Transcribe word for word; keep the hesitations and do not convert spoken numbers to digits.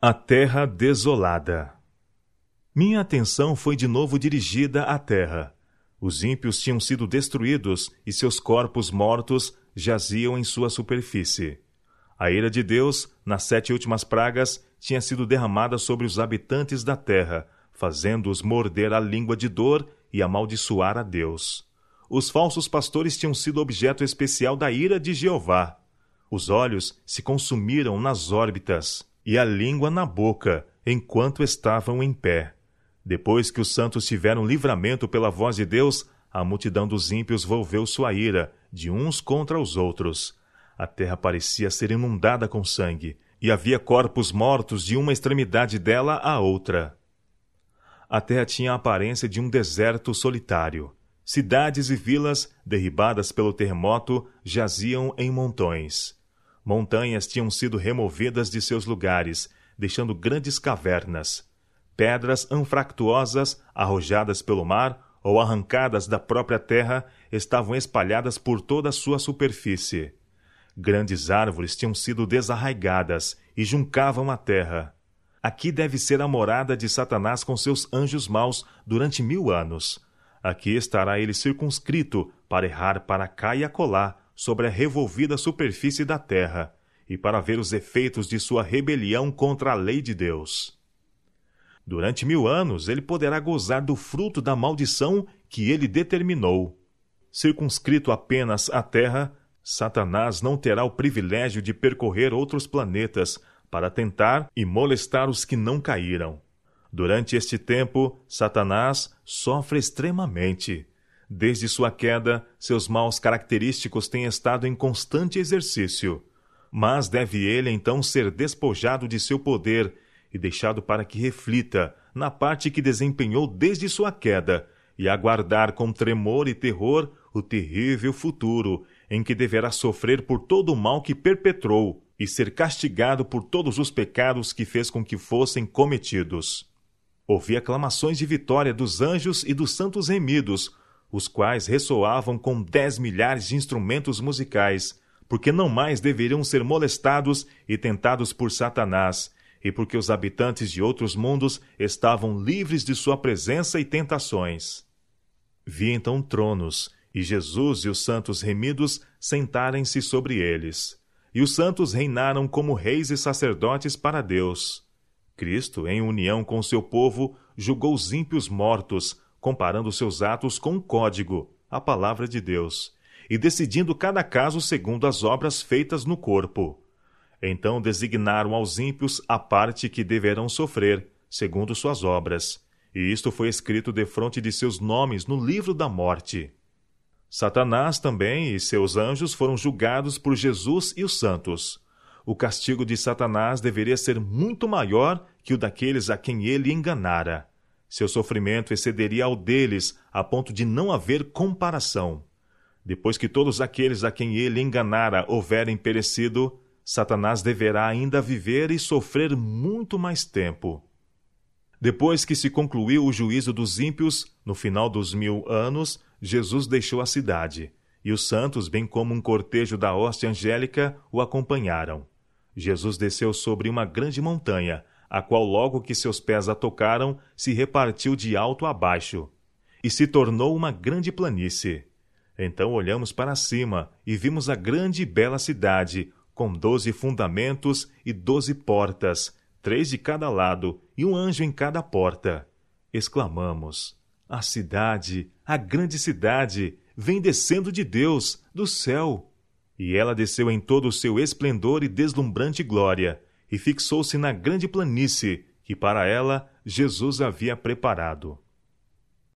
A terra desolada. Minha atenção foi de novo dirigida à terra. Os ímpios tinham sido destruídos e seus corpos mortos jaziam em sua superfície. A ira de Deus, nas sete últimas pragas, tinha sido derramada sobre os habitantes da terra, fazendo-os morder a língua de dor e amaldiçoar a Deus. Os falsos pastores tinham sido objeto especial da ira de Jeová. Os olhos se consumiram nas órbitas e a língua na boca, enquanto estavam em pé. Depois que os santos tiveram livramento pela voz de Deus, a multidão dos ímpios volveu sua ira, de uns contra os outros. A terra parecia ser inundada com sangue, e havia corpos mortos de uma extremidade dela à outra. A terra tinha a aparência de um deserto solitário. Cidades e vilas, derribadas pelo terremoto, jaziam em montões. Montanhas tinham sido removidas de seus lugares, deixando grandes cavernas. Pedras anfractuosas, arrojadas pelo mar ou arrancadas da própria terra, estavam espalhadas por toda a sua superfície. Grandes árvores tinham sido desarraigadas e juncavam a terra. Aqui deve ser a morada de Satanás com seus anjos maus durante mil anos. Aqui estará ele circunscrito para errar para cá e acolá sobre a revolvida superfície da terra e para ver os efeitos de sua rebelião contra a lei de Deus. Durante mil anos ele poderá gozar do fruto da maldição que ele determinou. Circunscrito apenas à terra, Satanás não terá o privilégio de percorrer outros planetas para tentar e molestar os que não caíram. Durante este tempo, Satanás sofre extremamente. Desde sua queda, seus maus característicos têm estado em constante exercício. Mas deve ele então ser despojado de seu poder e deixado para que reflita na parte que desempenhou desde sua queda e aguardar com tremor e terror o terrível futuro em que deverá sofrer por todo o mal que perpetrou e ser castigado por todos os pecados que fez com que fossem cometidos. Ouvi aclamações de vitória dos anjos e dos santos remidos, os quais ressoavam com dez milhares de instrumentos musicais, porque não mais deveriam ser molestados e tentados por Satanás, e porque os habitantes de outros mundos estavam livres de sua presença e tentações. Vi então tronos, e Jesus e os santos remidos sentarem-se sobre eles. E os santos reinaram como reis e sacerdotes para Deus. Cristo, em união com seu povo, julgou os ímpios mortos, comparando seus atos com um código, a palavra de Deus, e decidindo cada caso segundo as obras feitas no corpo. Então designaram aos ímpios a parte que deverão sofrer, segundo suas obras, e isto foi escrito defronte de seus nomes no livro da morte. Satanás também e seus anjos foram julgados por Jesus e os santos. O castigo de Satanás deveria ser muito maior que o daqueles a quem ele enganara. Seu sofrimento excederia ao deles, a ponto de não haver comparação. Depois que todos aqueles a quem ele enganara houverem perecido, Satanás deverá ainda viver e sofrer muito mais tempo. Depois que se concluiu o juízo dos ímpios, no final dos mil anos, Jesus deixou a cidade, e os santos, bem como um cortejo da hoste angélica, o acompanharam. Jesus desceu sobre uma grande montanha, a qual logo que seus pés a tocaram, se repartiu de alto a baixo, e se tornou uma grande planície. Então olhamos para cima e vimos a grande e bela cidade, com doze fundamentos e doze portas, três de cada lado e um anjo em cada porta. Exclamamos: a cidade, a grande cidade, vem descendo de Deus, do céu. E ela desceu em todo o seu esplendor e deslumbrante glória, e fixou-se na grande planície, que para ela Jesus havia preparado.